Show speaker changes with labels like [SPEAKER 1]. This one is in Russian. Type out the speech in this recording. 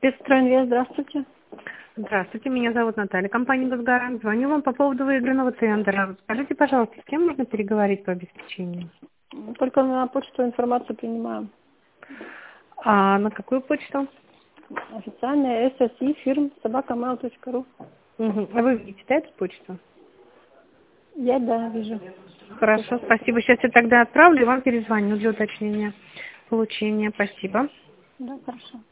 [SPEAKER 1] Спецстройинвест, здравствуйте.
[SPEAKER 2] Здравствуйте, меня зовут Наталья, компания «Газгарант». Звоню вам по поводу выигранного тендера. Скажите, пожалуйста, с кем нужно переговорить по обеспечению?
[SPEAKER 1] Только на почту информацию принимаем.
[SPEAKER 2] А на какую почту?
[SPEAKER 1] Официальная SSI фирм собакамейл.ру.
[SPEAKER 2] А вы видите, да, эту почту?
[SPEAKER 1] Я, да, вижу.
[SPEAKER 2] Хорошо, спасибо. Сейчас я тогда отправлю и вам перезвоню для уточнения получения. Спасибо.
[SPEAKER 1] Да, хорошо.